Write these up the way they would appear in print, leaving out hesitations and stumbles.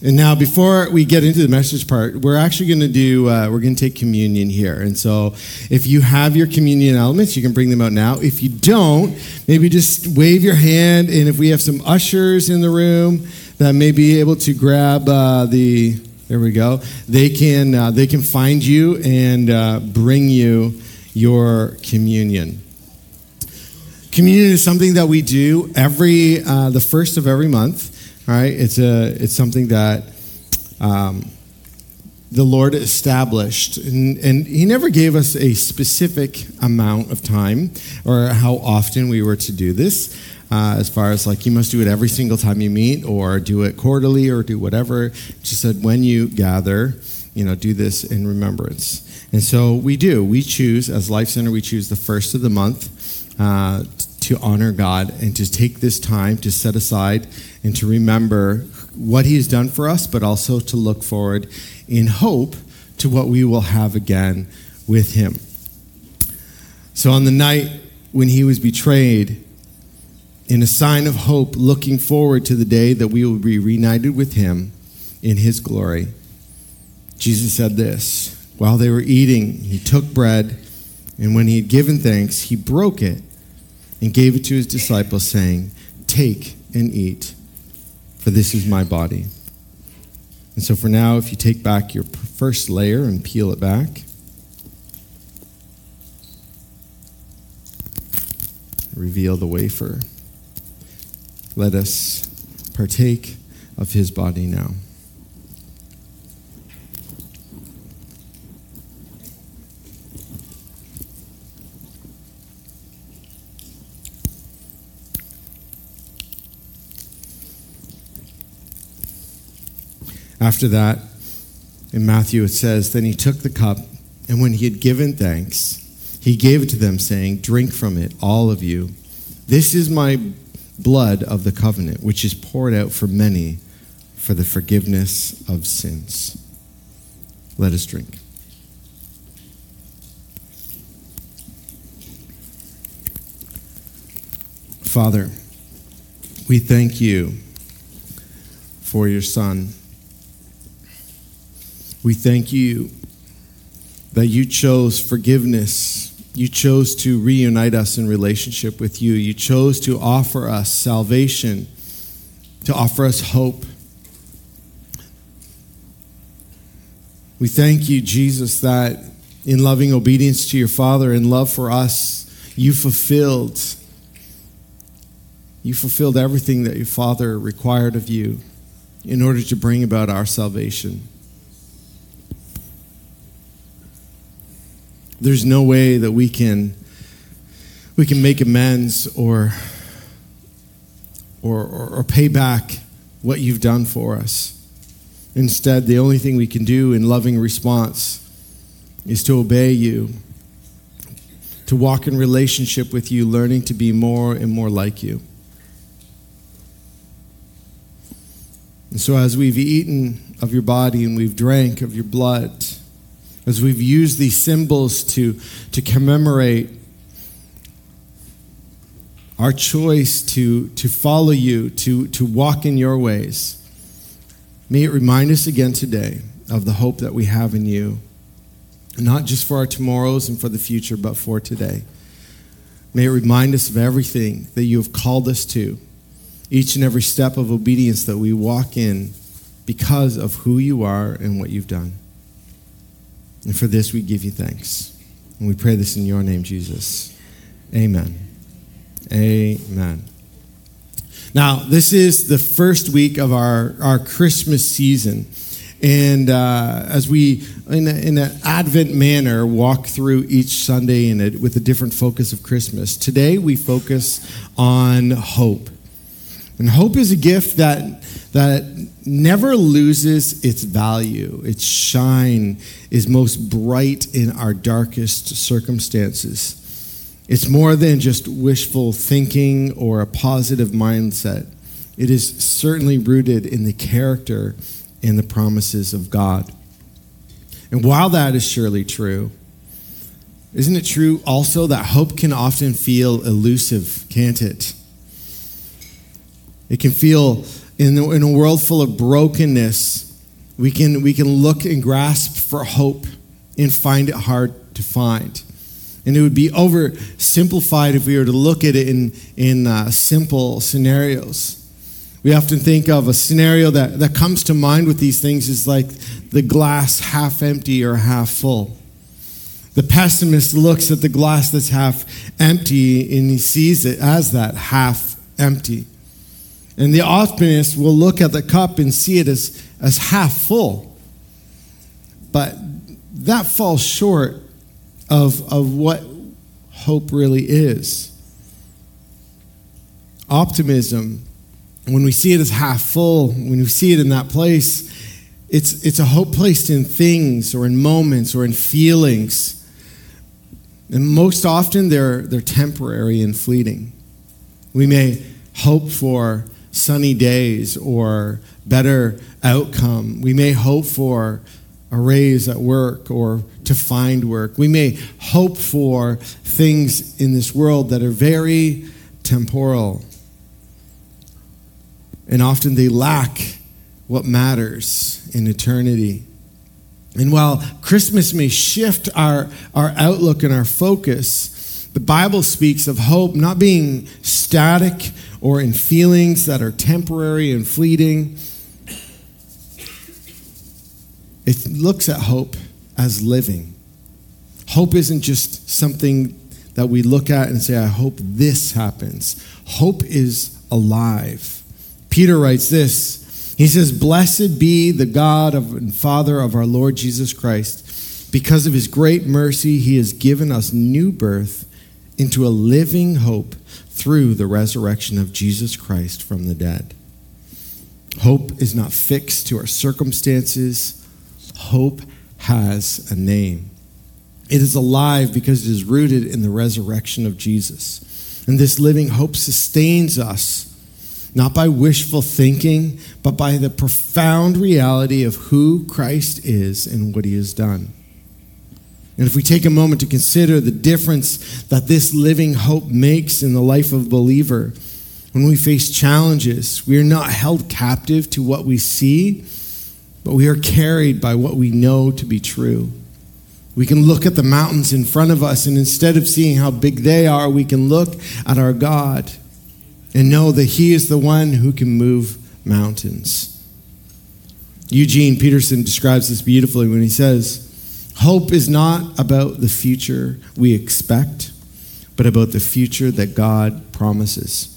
And now, before we get into the message part, we're actually going to we're going to take communion here. And so if you have your communion elements, you can bring them out now. If you don't, maybe just wave your hand. And if we have some ushers in the room that may be able to grab there we go. They can find you and bring you your communion. Communion is something that we do the first of every month. All right, it's something that the Lord established, and He never gave us a specific amount of time or how often we were to do this. As far as like you must do it every single time you meet, or do it quarterly, or do whatever. Just said when you gather, do this in remembrance. And so we do. We choose as Life Center. We choose the first of the month to honor God and to take this time to set aside and to remember what He has done for us, but also to look forward in hope to what we will have again with Him. So on the night when He was betrayed, in a sign of hope, looking forward to the day that we will be reunited with Him in His glory, Jesus said this: while they were eating, He took bread, and when He had given thanks, He broke it and gave it to His disciples, saying, "Take and eat, for this is my body." And so for now, if you take back your first layer and peel it back, reveal the wafer. Let us partake of His body now. After that, in Matthew it says, then He took the cup, and when He had given thanks, He gave it to them, saying, "Drink from it, all of you. This is my blood of the covenant, which is poured out for many for the forgiveness of sins." Let us drink. Father, we thank You for Your Son. We thank You that You chose forgiveness. You chose to reunite us in relationship with You. You chose to offer us salvation, to offer us hope. We thank You, Jesus, that in loving obedience to Your Father and love for us, You fulfilled everything that Your Father required of You in order to bring about our salvation. There's no way that we can make amends or pay back what You've done for us. Instead, the only thing we can do in loving response is to obey You, to walk in relationship with You, learning to be more and more like You. And so as we've eaten of Your body and we've drank of Your blood, as we've used these symbols to commemorate our choice to follow You, to walk in Your ways, may it remind us again today of the hope that we have in You, not just for our tomorrows and for the future, but for today. May it remind us of everything that You have called us to, each and every step of obedience that we walk in because of who You are and what You've done. And for this, we give You thanks. And we pray this in Your name, Jesus. Amen. Amen. Now, this is the first week of our Christmas season. And as we, in an Advent manner, walk through each Sunday with a different focus of Christmas, today we focus on hope. And hope is a gift that never loses its value. Its shine is most bright in our darkest circumstances. It's more than just wishful thinking or a positive mindset. It is certainly rooted in the character and the promises of God. And while that is surely true, isn't it true also that hope can often feel elusive, can't it? It can feel in a world full of brokenness, we can look and grasp for hope and find it hard to find. And it would be oversimplified if we were to look at it in simple scenarios. We often think of a scenario that comes to mind with these things is like the glass half empty or half full. The pessimist looks at the glass that's half empty and he sees it as that half empty. And the optimist will look at the cup and see it as half full. But that falls short of what hope really is. Optimism, when we see it as half full, when we see it in that place, it's a hope placed in things or in moments or in feelings. And most often they're temporary and fleeting. We may hope for sunny days or better outcome. We may hope for a raise at work or to find work. We may hope for things in this world that are very temporal. And often they lack what matters in eternity. And while Christmas may shift our outlook and our focus, the Bible speaks of hope not being static or in feelings that are temporary and fleeting. It looks at hope as living. Hope isn't just something that we look at and say, I hope this happens. Hope is alive. Peter writes this. He says, blessed be the God and Father of our Lord Jesus Christ. Because of his great mercy, he has given us new birth into a living hope through the resurrection of Jesus Christ from the dead. Hope is not fixed to our circumstances. Hope has a name. It is alive because it is rooted in the resurrection of Jesus. And this living hope sustains us, not by wishful thinking, but by the profound reality of who Christ is and what he has done. And if we take a moment to consider the difference that this living hope makes in the life of a believer, when we face challenges, we are not held captive to what we see, but we are carried by what we know to be true. We can look at the mountains in front of us, and instead of seeing how big they are, we can look at our God and know that he is the one who can move mountains. Eugene Peterson describes this beautifully when he says, hope is not about the future we expect, but about the future that God promises.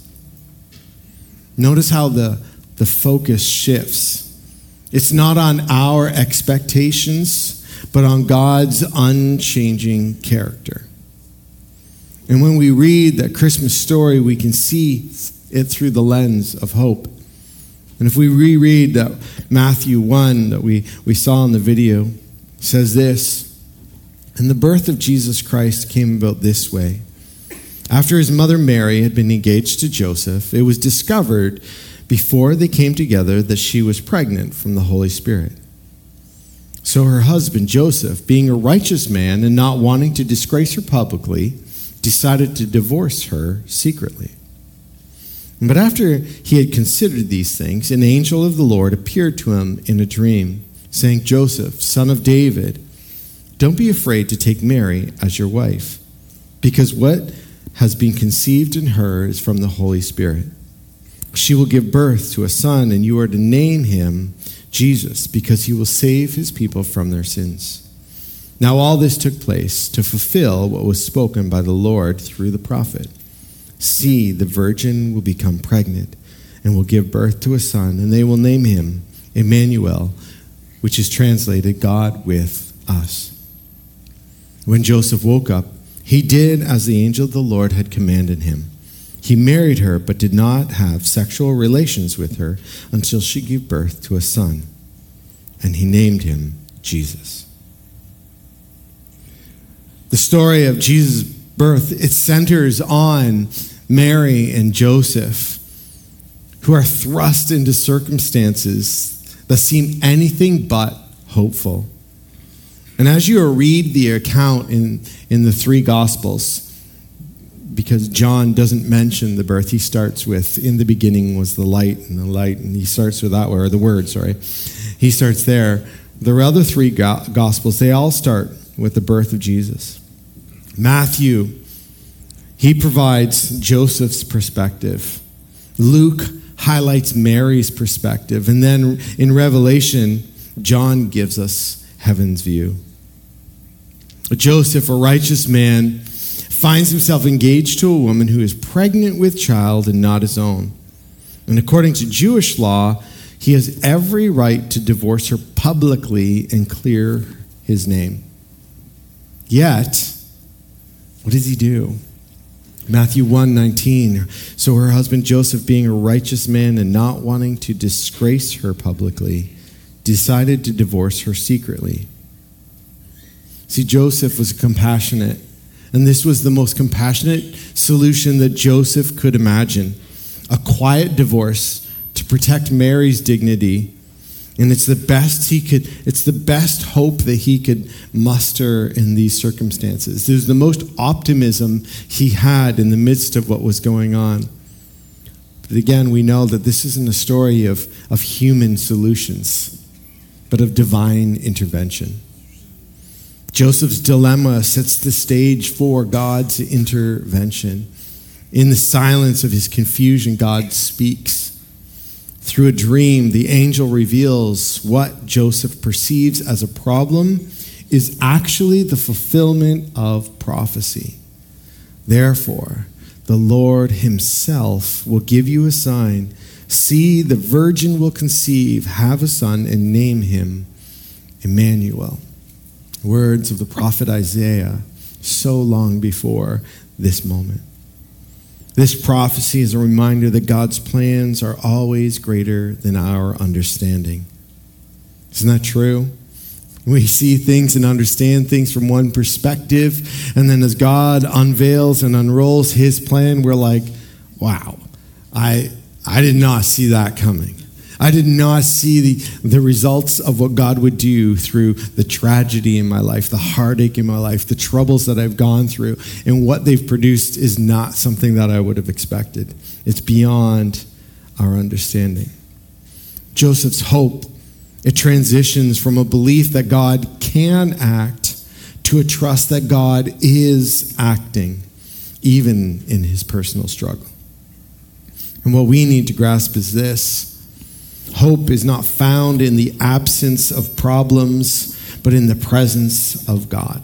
Notice how the focus shifts. It's not on our expectations, but on God's unchanging character. And when we read that Christmas story, we can see it through the lens of hope. And if we reread that Matthew 1 that we saw in the video, it says this, and the birth of Jesus Christ came about this way. After his mother Mary had been engaged to Joseph, it was discovered before they came together that she was pregnant from the Holy Spirit. So her husband Joseph, being a righteous man and not wanting to disgrace her publicly, decided to divorce her secretly. But after he had considered these things, an angel of the Lord appeared to him in a dream, saying, Joseph, son of David, don't be afraid to take Mary as your wife, because what has been conceived in her is from the Holy Spirit. She will give birth to a son, and you are to name him Jesus, because he will save his people from their sins. Now all this took place to fulfill what was spoken by the Lord through the prophet. See, the virgin will become pregnant and will give birth to a son, and they will name him Emmanuel, which is translated God with us. When Joseph woke up, he did as the angel of the Lord had commanded him. He married her, but did not have sexual relations with her until she gave birth to a son, and he named him Jesus. The story of Jesus' birth, it centers on Mary and Joseph, who are thrust into circumstances that seem anything but hopeful. And as you read the account in the three Gospels, because John doesn't mention the birth. He starts with, in the beginning was the light, and he starts with that word, or the word, sorry. He starts there. The other three Gospels, they all start with the birth of Jesus. Matthew, he provides Joseph's perspective. Luke highlights Mary's perspective. And then in Revelation, John gives us heaven's view. Joseph, a righteous man, finds himself engaged to a woman who is pregnant with child and not his own. And according to Jewish law, he has every right to divorce her publicly and clear his name. Yet, what does he do? Matthew 1:19. So her husband Joseph, being a righteous man and not wanting to disgrace her publicly, decided to divorce her secretly. See, Joseph was compassionate, and this was the most compassionate solution that Joseph could imagine. A quiet divorce to protect Mary's dignity. And it's the best hope that he could muster in these circumstances. It was the most optimism he had in the midst of what was going on. But again, we know that this isn't a story of human solutions, but of divine intervention. Joseph's dilemma sets the stage for God's intervention. In the silence of his confusion, God speaks. Through a dream, the angel reveals what Joseph perceives as a problem is actually the fulfillment of prophecy. Therefore, the Lord himself will give you a sign. See, the virgin will conceive, have a son, and name him Emmanuel. Words of the prophet Isaiah so long before this moment. This prophecy is a reminder that God's plans are always greater than our understanding. Isn't that true? We see things and understand things from one perspective, and then as God unveils and unrolls his plan, we're like, wow, I did not see that coming. I did not see the results of what God would do through the tragedy in my life, the heartache in my life, the troubles that I've gone through, and what they've produced is not something that I would have expected. It's beyond our understanding. Joseph's hope, it transitions from a belief that God can act to a trust that God is acting, even in his personal struggle. And what we need to grasp is this. Hope is not found in the absence of problems, but in the presence of God.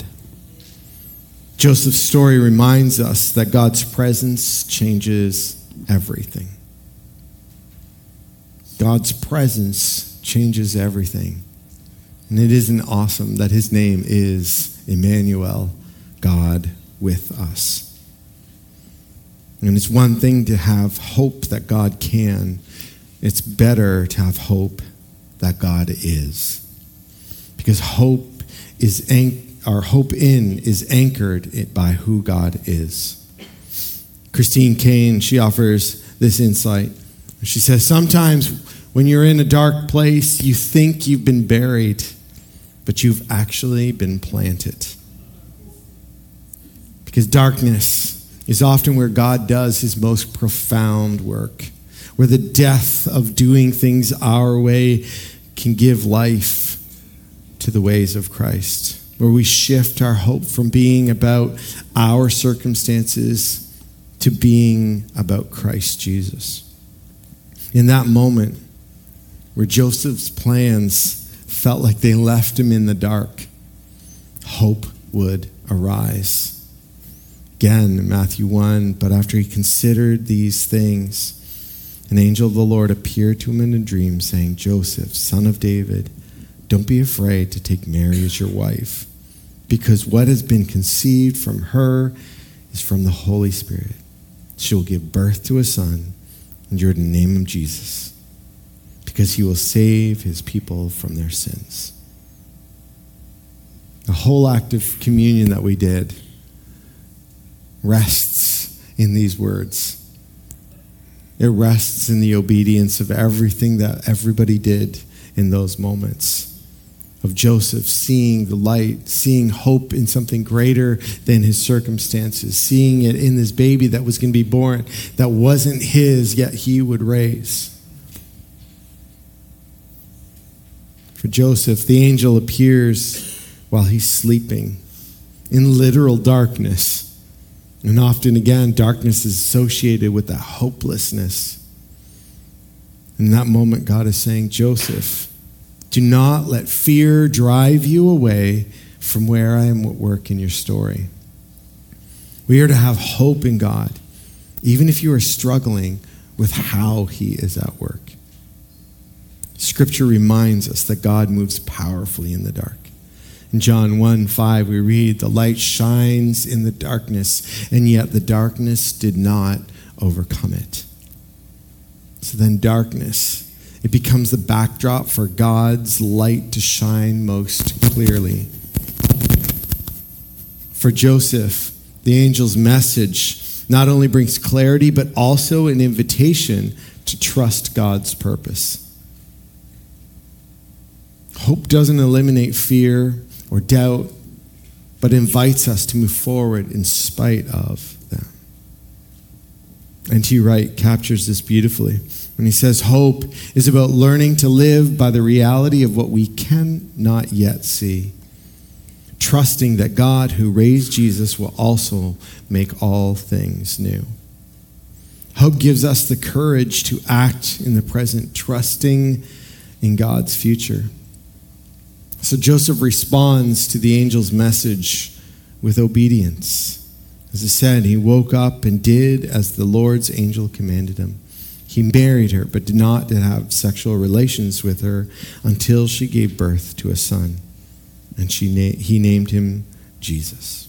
Joseph's story reminds us that God's presence changes everything. God's presence changes everything. And it isn't awesome that his name is Emmanuel, God with us. And it's one thing to have hope that God can. It's better to have hope that God is. Because our hope is anchored by who God is. Christine Kane, she offers this insight. She says, sometimes when you're in a dark place, you think you've been buried, but you've actually been planted. Because darkness is often where God does his most profound work, where the death of doing things our way can give life to the ways of Christ, where we shift our hope from being about our circumstances to being about Christ Jesus. In that moment where Joseph's plans felt like they left him in the dark, hope would arise. Again, in Matthew 1, but after he considered these things, an angel of the Lord appeared to him in a dream, saying, Joseph, son of David, don't be afraid to take Mary as your wife, because what has been conceived from her is from the Holy Spirit. She will give birth to a son, and you're to name him Jesus, because he will save his people from their sins. The whole act of communion that we did rests in these words. It rests in the obedience of everything that everybody did in those moments. of Joseph seeing the light, seeing hope in something greater than his circumstances, seeing it in this baby that was going to be born, that wasn't his, yet he would raise. For Joseph, the angel appears while he's sleeping in literal darkness. And often, again, darkness is associated with that hopelessness. In that moment, God is saying, Joseph, do not let fear drive you away from where I am at work in your story. We are to have hope in God, even if you are struggling with how he is at work. Scripture reminds us that God moves powerfully in the dark. In John 1:5, we read, the light shines in the darkness, and yet the darkness did not overcome it. So then darkness, it becomes the backdrop for God's light to shine most clearly. For Joseph, the angel's message not only brings clarity, but also an invitation to trust God's purpose. Hope doesn't eliminate fear or doubt, but invites us to move forward in spite of them. N.T. Wright captures this beautifully when he says, hope is about learning to live by the reality of what we cannot yet see, trusting that God who raised Jesus will also make all things new. Hope gives us the courage to act in the present, trusting in God's future. So Joseph responds to the angel's message with obedience. As I said, he woke up and did as the Lord's angel commanded him. He married her, but did not have sexual relations with her until she gave birth to a son. And he named him Jesus.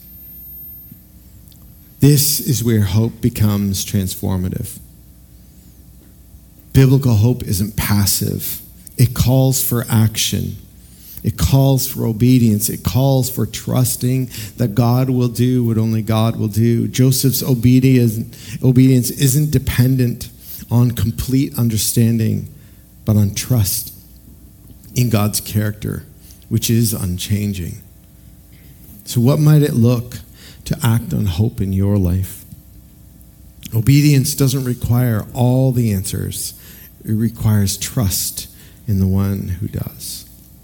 This is where hope becomes transformative. Biblical hope isn't passive. It calls for action. It calls for obedience. It calls for trusting that God will do what only God will do. Joseph's obedience isn't dependent on complete understanding, but on trust in God's character, which is unchanging. So what might it look to act on hope in your life? Obedience doesn't require all the answers. It requires trust in the one who does.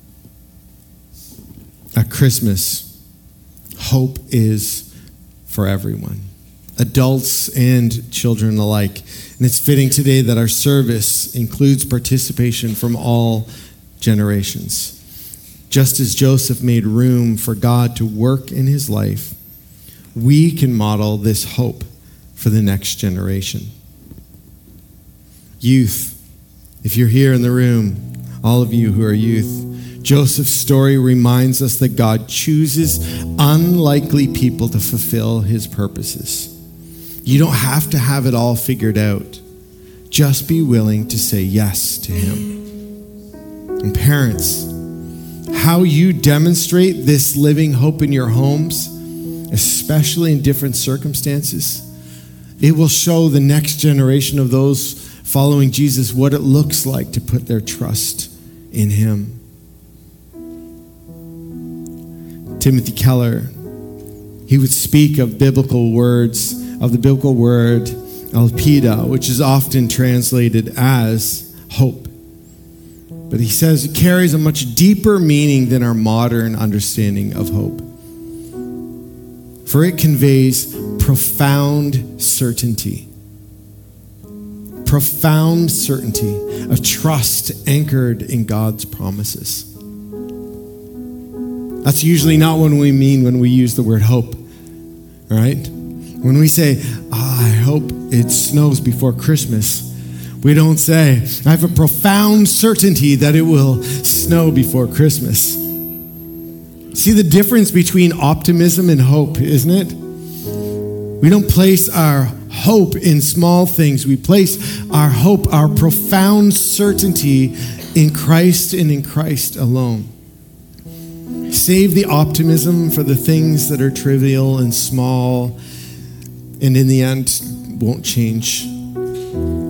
At Christmas, hope is for everyone, adults and children alike. And it's fitting today that our service includes participation from all generations. Just as Joseph made room for God to work in his life, we can model this hope for the next generation. Youth, if you're here in the room, all of you who are youth, Joseph's story reminds us that God chooses unlikely people to fulfill his purposes. You don't have to have it all figured out. Just be willing to say yes to him. And parents, how you demonstrate this living hope in your homes, especially in different circumstances, it will show the next generation of those following Jesus what it looks like to put their trust in him. Timothy Keller, he would speak of biblical words, of the biblical word elpida, which is often translated as hope. But he says it carries a much deeper meaning than our modern understanding of hope. For it conveys profound certainty. Profound certainty of trust anchored in God's promises. That's usually not what we mean when we use the word hope, right? When we say, I hope it snows before Christmas, we don't say, I have a profound certainty that it will snow before Christmas. See the difference between optimism and hope, isn't it? We don't place our hope in small things. We place our hope, our profound certainty in Christ and in Christ alone. Save the optimism for the things that are trivial and small and in the end won't change.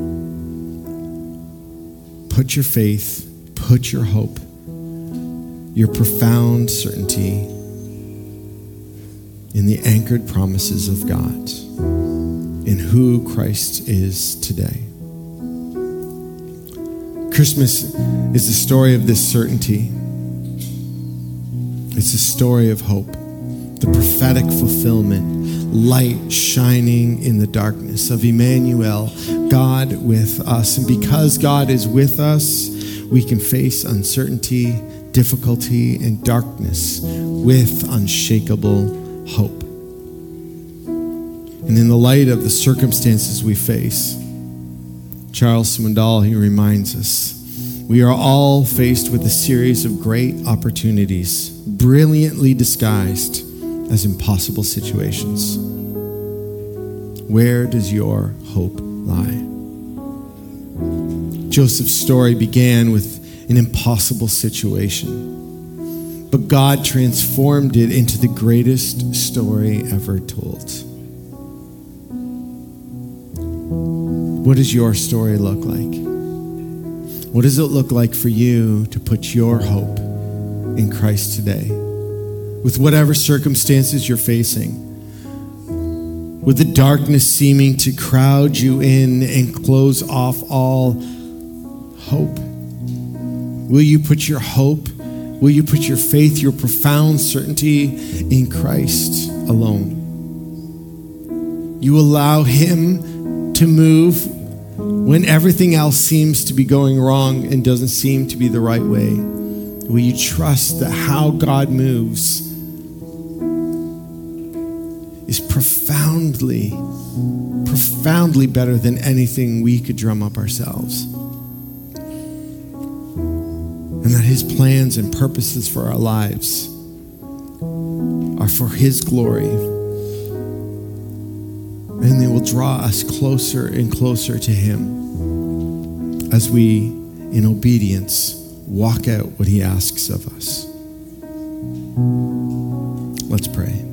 Put your faith, put your hope your profound certainty in the anchored promises of God, in who Christ is today. Christmas is the story of this certainty. It's a story of hope, the prophetic fulfillment, light shining in the darkness of Emmanuel, God with us. And because God is with us, we can face uncertainty, difficulty, and darkness with unshakable hope. And in the light of the circumstances we face, Charles Swindoll, he reminds us, we are all faced with a series of great opportunities, brilliantly disguised as impossible situations. Where does your hope lie? Joseph's story began with an impossible situation, but God transformed it into the greatest story ever told. What does your story look like? What does it look like for you to put your hope in Christ today? With whatever circumstances you're facing, with the darkness seeming to crowd you in and close off all hope, will you put your hope, will you put your faith, your profound certainty in Christ alone? You allow him to move when everything else seems to be going wrong and doesn't seem to be the right way. Will you trust that how God moves is profoundly better than anything we could drum up ourselves? And that his plans and purposes for our lives are for his glory. And they will draw us closer and closer to him as we, in obedience, walk out what he asks of us. Let's pray.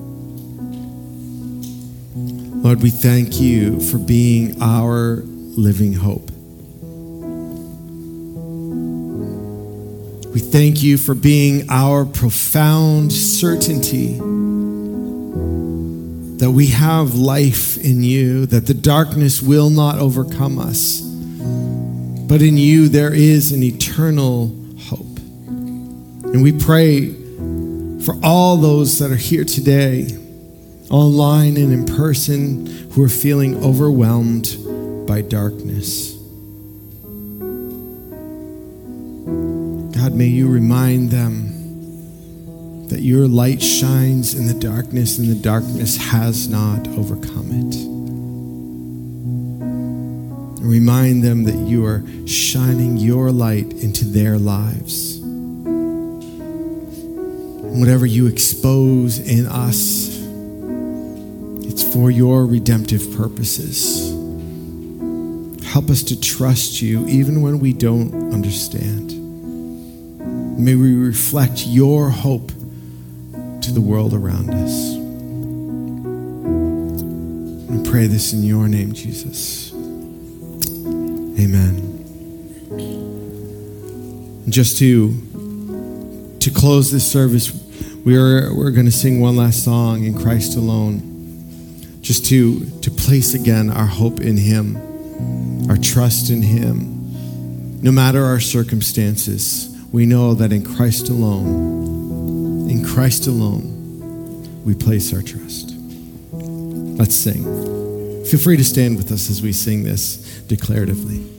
Lord, we thank you for being our living hope. We thank you for being our profound certainty that we have life in you, that the darkness will not overcome us, but in you there is an eternal hope. And we pray for all those that are here today, online and in person, who are feeling overwhelmed by darkness. God, may you remind them that your light shines in the darkness and the darkness has not overcome it. And remind them that you are shining your light into their lives. And whatever you expose in us, it's for your redemptive purposes. Help us to trust you even when we don't understand. May we reflect your hope to the world around us. We pray this in your name, Jesus. Amen. Just to close this service, we're going to sing one last song, In Christ Alone, just to place again our hope in him, our trust in him. No matter our circumstances, we know that in Christ alone, we place our trust. Let's sing. Feel free to stand with us as we sing this declaratively.